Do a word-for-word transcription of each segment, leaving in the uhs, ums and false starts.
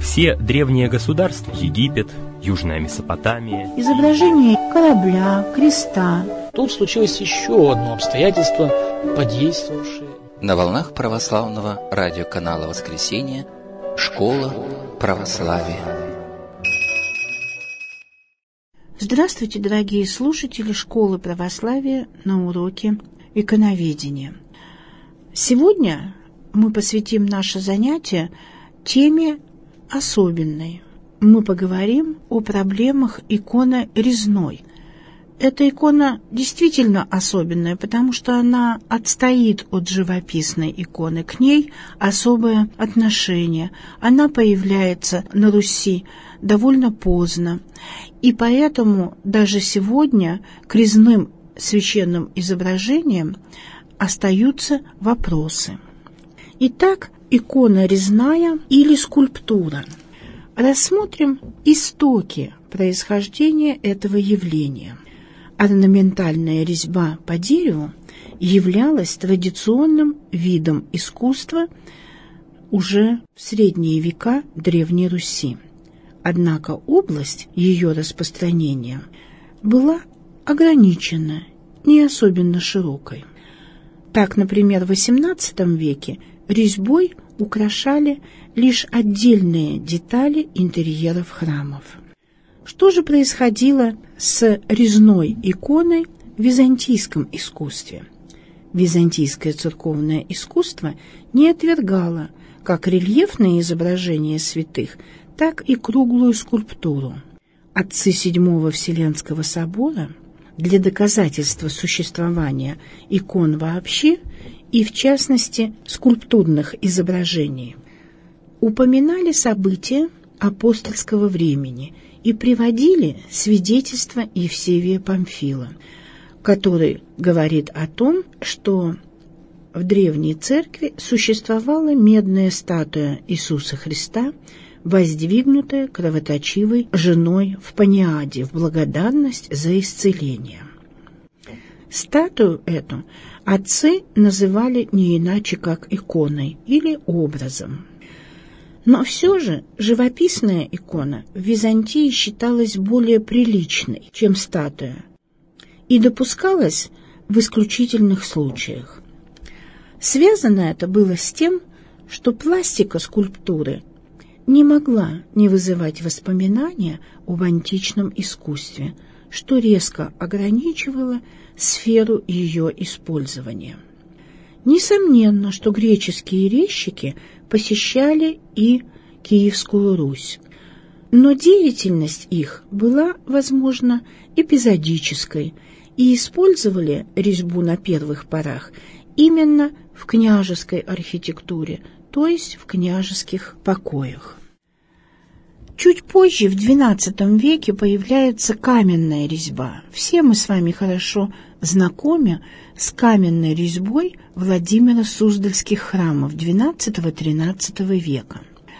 Все древние государства — Египет, Южная Месопотамия. Изображение корабля, креста. Тут случилось еще одно обстоятельство, подействовавшее. На волнах православного радиоканала «Воскресенье» «Школа православия». Здравствуйте, дорогие слушатели Школы православия на уроке иконоведения. Сегодня мы посвятим наше занятие теме особенной. Мы поговорим о проблемах иконы резной. Эта икона действительно особенная, потому что она отстоит от живописной иконы. К ней особое отношение. Она появляется на Руси довольно поздно. И поэтому даже сегодня к резным священным изображениям остаются вопросы. Итак, икона резная или скульптура. Рассмотрим истоки происхождения этого явления. Орнаментальная резьба по дереву являлась традиционным видом искусства уже в средние века Древней Руси. Однако область ее распространения была ограничена, не особенно широкой. Так, например, в восемнадцатом веке резьбой украшали лишь отдельные детали интерьеров храмов. Что же происходило с резной иконой в византийском искусстве? Византийское церковное искусство не отвергало как рельефные изображения святых, так и круглую скульптуру. Отцы Седьмого Вселенского собора для доказательства существования икон вообще и, в частности, скульптурных изображений упоминали события апостольского времени и приводили свидетельство Евсевия Памфила, который говорит о том, что в Древней Церкви существовала медная статуя Иисуса Христа, воздвигнутая кровоточивой женой в Паниаде в благодарность за исцеление. Статую эту отцы называли не иначе, как иконой или образом. Но все же живописная икона в Византии считалась более приличной, чем статуя, и допускалась в исключительных случаях. Связано это было с тем, что пластика скульптуры не могла не вызывать воспоминания об античном искусстве, что резко ограничивало сферу ее использования. Несомненно, что греческие резчики посещали и Киевскую Русь, но деятельность их была, возможно, эпизодической, и использовали резьбу на первых порах именно в княжеской архитектуре, то есть в княжеских покоях. Чуть позже, в двенадцатом веке, появляется каменная резьба. Все мы с вами хорошо знакомы с каменной резьбой Владимира Суздальских храмов двенадцатого-тринадцатого века.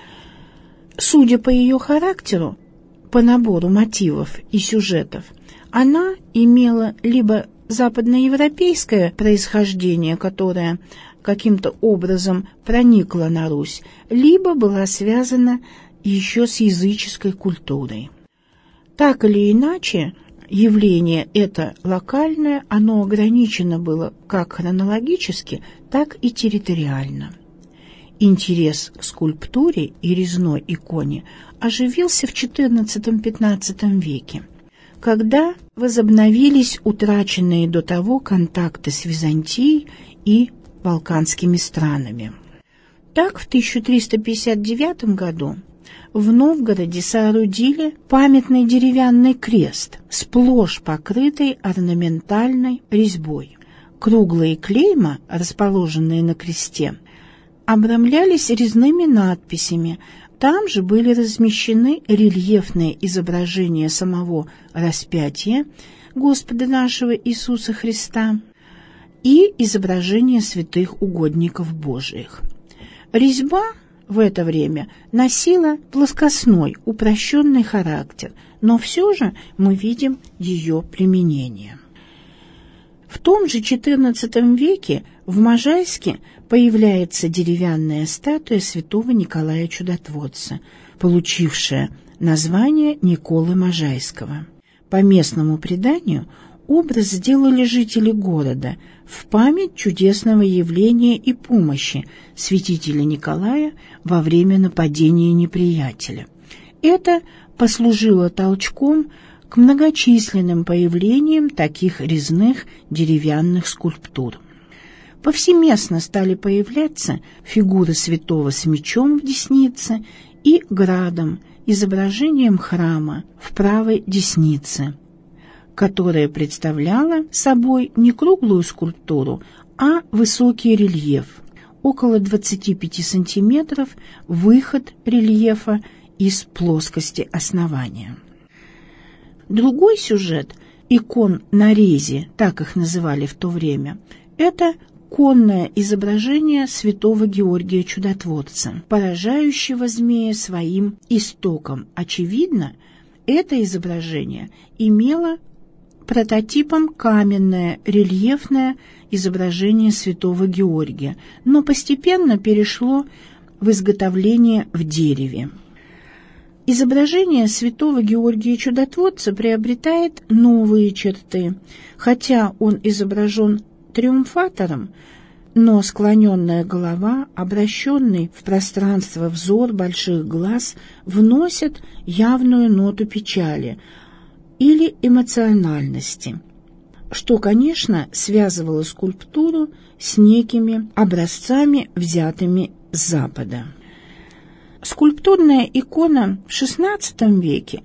Судя по ее характеру, по набору мотивов и сюжетов, она имела либо западноевропейское происхождение, которое каким-то образом проникла на Русь, либо была связана еще с языческой культурой. Так или иначе, явление это локальное, оно ограничено было как хронологически, так и территориально. Интерес к скульптуре и резной иконе оживился в четырнадцатом-пятнадцатом веке, когда возобновились утраченные до того контакты с Византией и балканскими странами. Так, в тысяча триста пятьдесят девятом году в Новгороде соорудили памятный деревянный крест, сплошь покрытый орнаментальной резьбой. Круглые клейма, расположенные на кресте, обрамлялись резными надписями. Там же были размещены рельефные изображения самого распятия Господа нашего Иисуса Христа и изображения святых угодников Божиих. Резьба в это время носила плоскостной, упрощенный характер, но все же мы видим ее применение. В том же четырнадцатом веке в Можайске появляется деревянная статуя святого Николая Чудотворца, получившая название Николы Можайского. По местному преданию, образ сделали жители города в память чудесного явления и помощи святителя Николая во время нападения неприятеля. Это послужило толчком к многочисленным появлениям таких резных деревянных скульптур. Повсеместно стали появляться фигуры святого с мечом в деснице и градом, изображением храма в правой деснице, которая представляла собой не круглую скульптуру, а высокий рельеф, около двадцати пяти сантиметров, выход рельефа из плоскости основания. Другой сюжет икон на резе, так их называли в то время, это конное изображение святого Георгия Чудотворца, поражающего змея своим истоком. Очевидно, это изображение имело прототипом каменное рельефное изображение святого Георгия, но постепенно перешло в изготовление в дереве. Изображение святого Георгия Чудотворца приобретает новые черты. Хотя он изображен триумфатором, но склоненная голова, обращенный в пространство взор больших глаз вносят явную ноту печали или эмоциональности, что, конечно, связывало скульптуру с некими образцами, взятыми с Запада. Скульптурная икона в шестнадцатом веке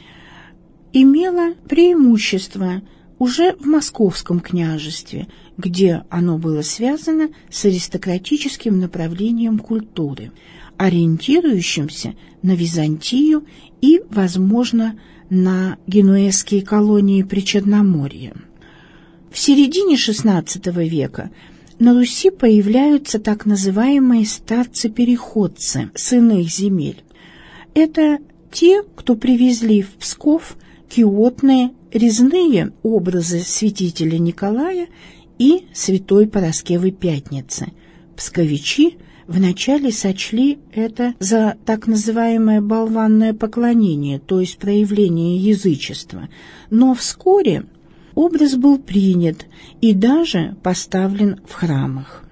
имела преимущество уже в Московском княжестве, где оно было связано с аристократическим направлением культуры, ориентирующимся на Византию и, возможно, на генуэзские колонии Причерноморья. В середине шестнадцатого века на Руси появляются так называемые старцы-переходцы с иных земель. Это те, кто привезли в Псков киотные резные образы святителя Николая и святой Параскевы Пятницы. Псковичи вначале сочли это за так называемое болванное поклонение, то есть проявление язычества, но вскоре образ был принят и даже поставлен в храмах.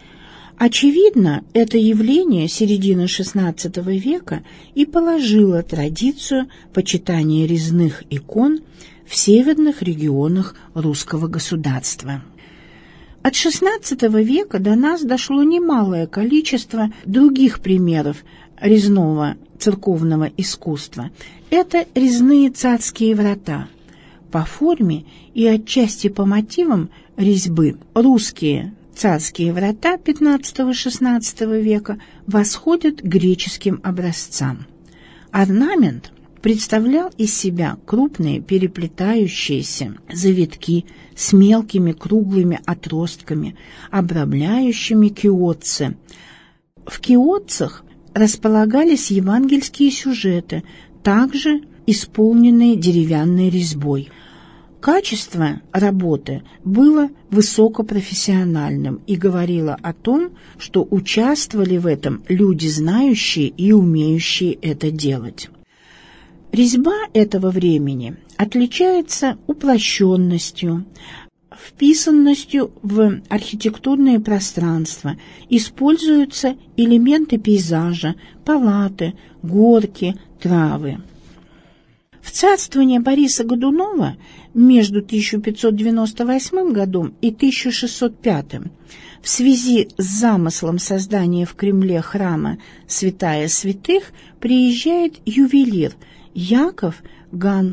Очевидно, это явление середины шестнадцатого века и положило традицию почитания резных икон в северных регионах русского государства. От шестнадцатого века до нас дошло немалое количество других примеров резного церковного искусства. Это резные царские врата. По форме и отчасти по мотивам резьбы русские царские врата пятнадцатого-шестнадцатого века восходят к греческим образцам. Орнамент представлял из себя крупные переплетающиеся завитки с мелкими круглыми отростками, обрамляющими киотцы. В киотцах располагались евангельские сюжеты, также исполненные деревянной резьбой. Качество работы было высокопрофессиональным и говорило о том, что участвовали в этом люди, знающие и умеющие это делать. Резьба этого времени отличается уплощенностью, вписанностью в архитектурные пространства, используются элементы пейзажа, палаты, горки, травы. В царствование Бориса Годунова между тысяча пятьсот девяносто восьмым годом и тысяча шестьсот пятым в связи с замыслом создания в Кремле храма Святая Святых приезжает ювелир Яков Ган.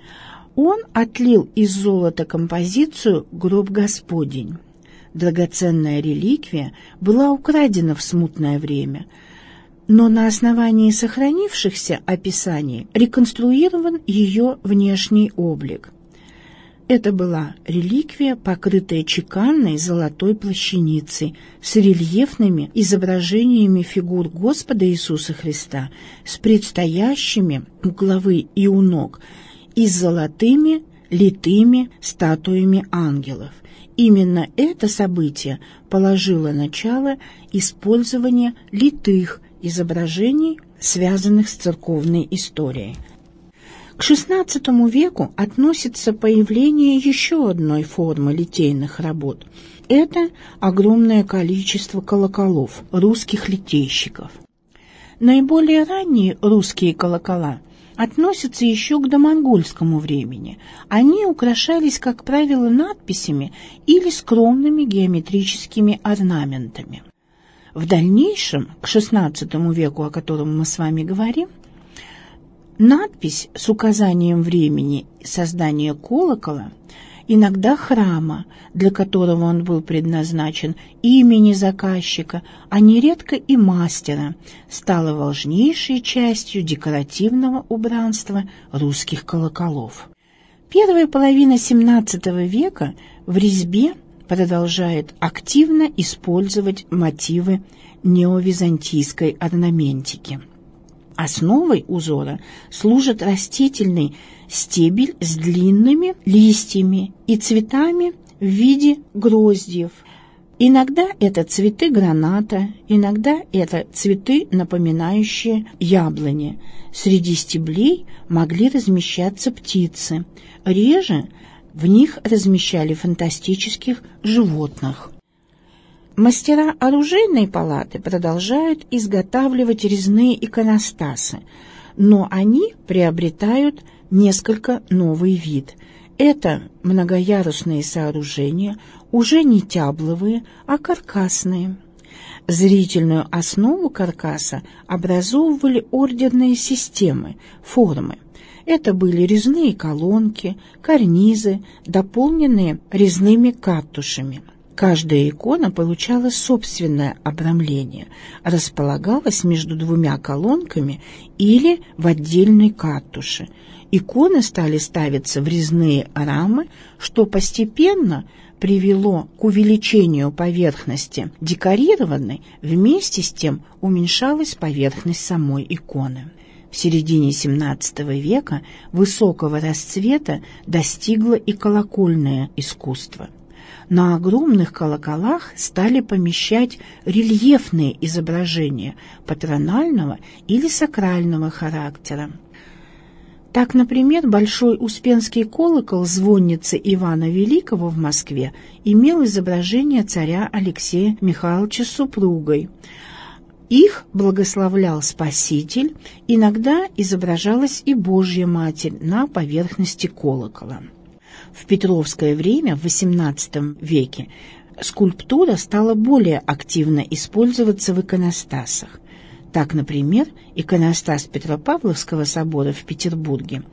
Он отлил из золота композицию «Гроб Господень». Драгоценная реликвия была украдена в смутное время, но на основании сохранившихся описаний реконструирован ее внешний облик. Это была реликвия, покрытая чеканной золотой плащаницей с рельефными изображениями фигур Господа Иисуса Христа с предстоящими у главы и у ног и с золотыми литыми статуями ангелов. Именно это событие положило начало использованию литых изображений, связанных с церковной историей. К шестнадцатому веку относится появление еще одной формы литейных работ. Это огромное количество колоколов, русских литейщиков. Наиболее ранние русские колокола относятся еще к домонгольскому времени. Они украшались, как правило, надписями или скромными геометрическими орнаментами. В дальнейшем, к шестнадцатому веку, о котором мы с вами говорим, надпись с указанием времени создания колокола, иногда храма, для которого он был предназначен, имени заказчика, а нередко и мастера, стала важнейшей частью декоративного убранства русских колоколов. Первая половина семнадцатого века в резьбе продолжает активно использовать мотивы неовизантийской орнаментики. Основой узора служит растительный стебель с длинными листьями и цветами в виде гроздьев. Иногда это цветы граната, иногда это цветы, напоминающие яблони. Среди стеблей могли размещаться птицы. Реже в них размещали фантастических животных. Мастера оружейной палаты продолжают изготавливать резные иконостасы, но они приобретают несколько новый вид. Это многоярусные сооружения, уже не тябловые, а каркасные. Зрительную основу каркаса образовывали ордерные системы, формы. Это были резные колонки, карнизы, дополненные резными картушами. Каждая икона получала собственное обрамление, располагалась между двумя колонками или в отдельной картуше. Иконы стали ставиться в резные рамы, что постепенно привело к увеличению поверхности декорированной, вместе с тем уменьшалась поверхность самой иконы. В середине семнадцатого века высокого расцвета достигло и колокольное искусство. На огромных колоколах стали помещать рельефные изображения патронального или сакрального характера. Так, например, Большой Успенский колокол звонницы Ивана Великого в Москве имел изображение царя Алексея Михайловича с супругой. Их благословлял Спаситель, иногда изображалась и Божья Матерь на поверхности колокола. В петровское время, в восемнадцатом веке, скульптура стала более активно использоваться в иконостасах. Так, например, иконостас Петропавловского собора в Петербурге,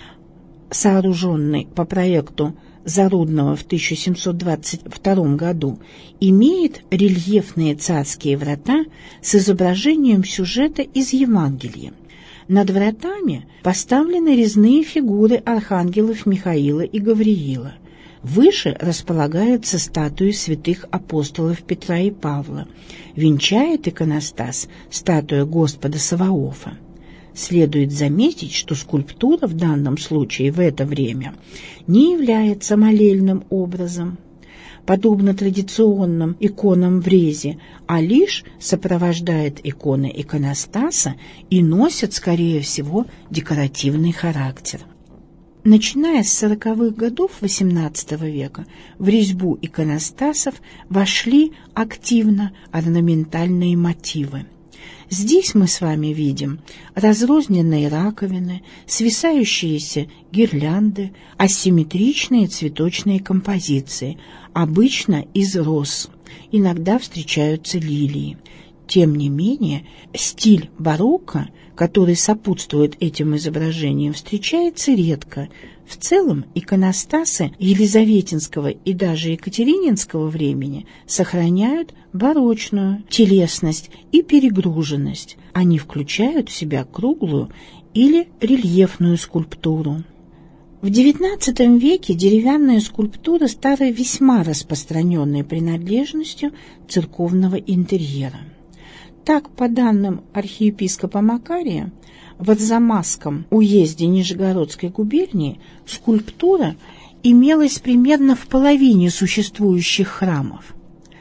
сооруженный по проекту Зарудного в тысяча семьсот двадцать втором году, имеет рельефные царские врата с изображением сюжета из Евангелия. Над вратами поставлены резные фигуры архангелов Михаила и Гавриила. Выше располагаются статуи святых апостолов Петра и Павла. Венчает иконостас статуя Господа Саваофа. Следует заметить, что скульптура в данном случае в это время не является молельным образом, подобно традиционным иконам в резе, а лишь сопровождает иконы иконостаса и носит, скорее всего, декоративный характер. Начиная с сороковых годов восемнадцатого века в резьбу иконостасов вошли активно орнаментальные мотивы. Здесь мы с вами видим разрозненные раковины, свисающиеся гирлянды, асимметричные цветочные композиции, обычно из роз, иногда встречаются лилии. Тем не менее, стиль барокко, который сопутствует этим изображениям, встречается редко. В целом, иконостасы елизаветинского и даже екатерининского времени сохраняют барочную телесность и перегруженность. Они включают в себя круглую или рельефную скульптуру. В девятнадцатом веке деревянная скульптура стала весьма распространенной принадлежностью церковного интерьера. Так, по данным архиепископа Макария, в Арзамасском уезде Нижегородской губернии скульптура имелось примерно в половине существующих храмов.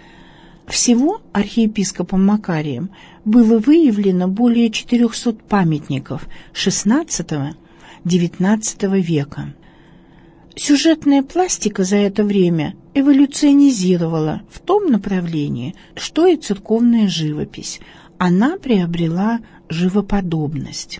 Всего архиепископом Макарием было выявлено более четырехсот памятников шестнадцатого-девятнадцатого века. Сюжетная пластика за это время эволюционизировала в том направлении, что и церковная живопись. Она приобрела живоподобность.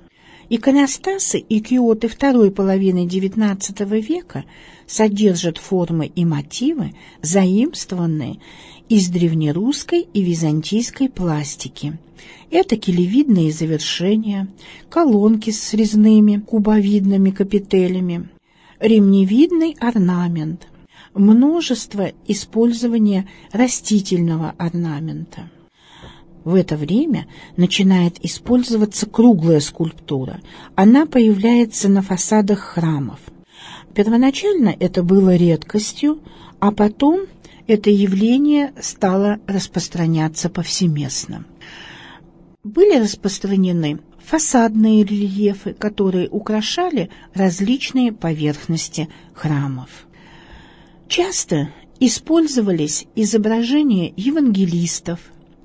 Иконостасы и киоты второй половины девятнадцатого века содержат формы и мотивы, заимствованные из древнерусской и византийской пластики. Это килевидные завершения, колонки с резными кубовидными капителями, ремневидный орнамент, множество использования растительного орнамента. В это время начинает использоваться круглая скульптура. Она появляется на фасадах храмов. Первоначально это было редкостью, а потом это явление стало распространяться повсеместно. Были распространены фасадные рельефы, которые украшали различные поверхности храмов. Часто использовались изображения евангелистов.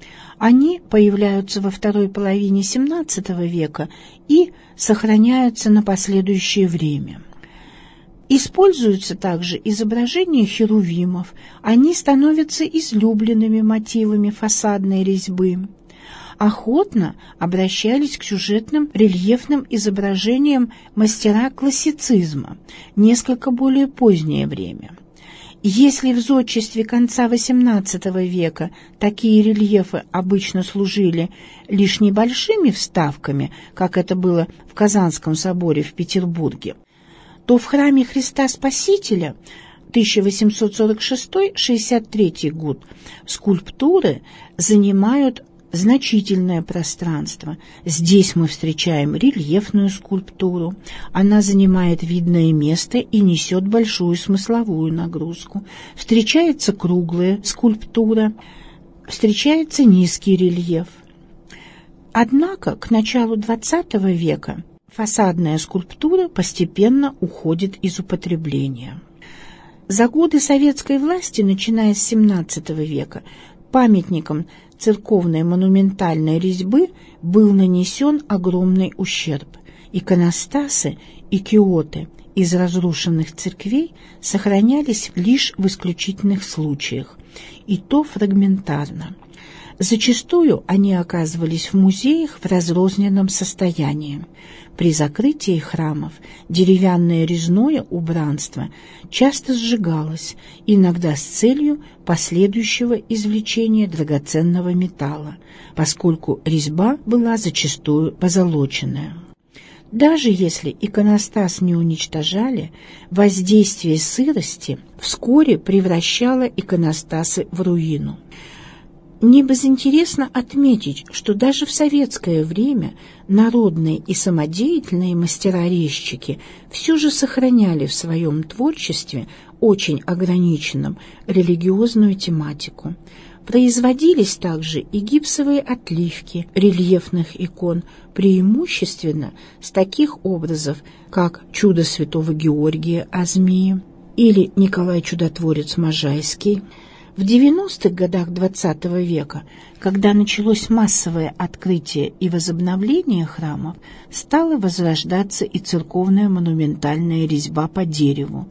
Они появляются во второй половине семнадцатого века и сохраняются на последующее время. Используются также изображения херувимов. Они становятся излюбленными мотивами фасадной резьбы. Охотно обращались к сюжетным рельефным изображениям мастера классицизма, несколько более позднее время. Если в зодчестве конца восемнадцатого века такие рельефы обычно служили лишь небольшими вставками, как это было в Казанском соборе в Петербурге, то в храме Христа Спасителя тысяча восемьсот сорок шестой — шестьдесят третий год скульптуры занимают значительное пространство. Здесь мы встречаем рельефную скульптуру. Она занимает видное место и несет большую смысловую нагрузку. Встречается круглая скульптура, встречается низкий рельеф. Однако к началу двадцатого века фасадная скульптура постепенно уходит из употребления. За годы советской власти, начиная с семнадцатого века, памятникам церковной монументальной резьбы был нанесен огромный ущерб. Иконостасы и киоты из разрушенных церквей сохранялись лишь в исключительных случаях, и то фрагментарно. Зачастую они оказывались в музеях в разрозненном состоянии. При закрытии храмов деревянное резное убранство часто сжигалось, иногда с целью последующего извлечения драгоценного металла, поскольку резьба была зачастую позолоченная. Даже если иконостас не уничтожали, воздействие сырости вскоре превращало иконостасы в руину. Не безинтересно отметить, что даже в советское время народные и самодеятельные мастера-резчики все же сохраняли в своем творчестве, очень ограниченном, религиозную тематику. Производились также и гипсовые отливки рельефных икон, преимущественно с таких образов, как «Чудо святого Георгия о змее» или «Николай Чудотворец Можайский». В девяностых годах двадцатого века, когда началось массовое открытие и возобновление храмов, стала возрождаться и церковная монументальная резьба по дереву,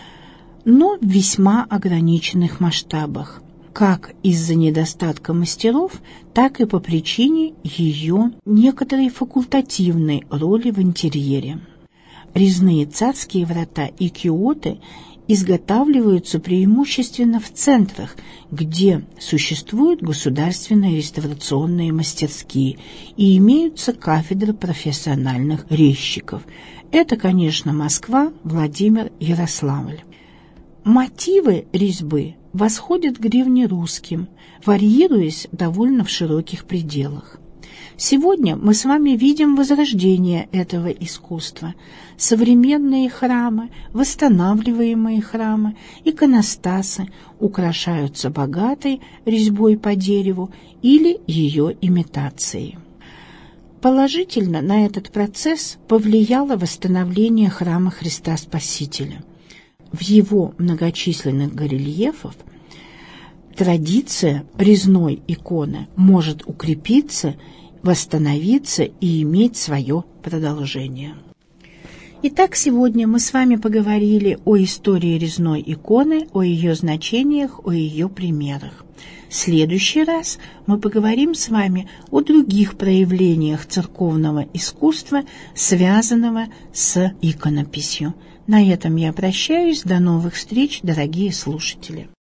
но в весьма ограниченных масштабах, как из-за недостатка мастеров, так и по причине ее некоторой факультативной роли в интерьере. Резные царские врата и киоты изготавливаются преимущественно в центрах, где существуют государственные реставрационные мастерские и имеются кафедры профессиональных резчиков. Это, конечно, Москва, Владимир, Ярославль. Мотивы резьбы восходят к древнерусским, варьируясь довольно в широких пределах. Сегодня мы с вами видим возрождение этого искусства. Современные храмы, восстанавливаемые храмы, иконостасы украшаются богатой резьбой по дереву или ее имитацией. Положительно на этот процесс повлияло восстановление храма Христа Спасителя. в его многочисленных горельефах традиция резной иконы может укрепиться, восстановиться и иметь свое продолжение. Итак, сегодня мы с вами поговорили о истории резной иконы, о ее значениях, о ее примерах. В следующий раз мы поговорим с вами о других проявлениях церковного искусства, связанного с иконописью. На этом я прощаюсь. До новых встреч, дорогие слушатели.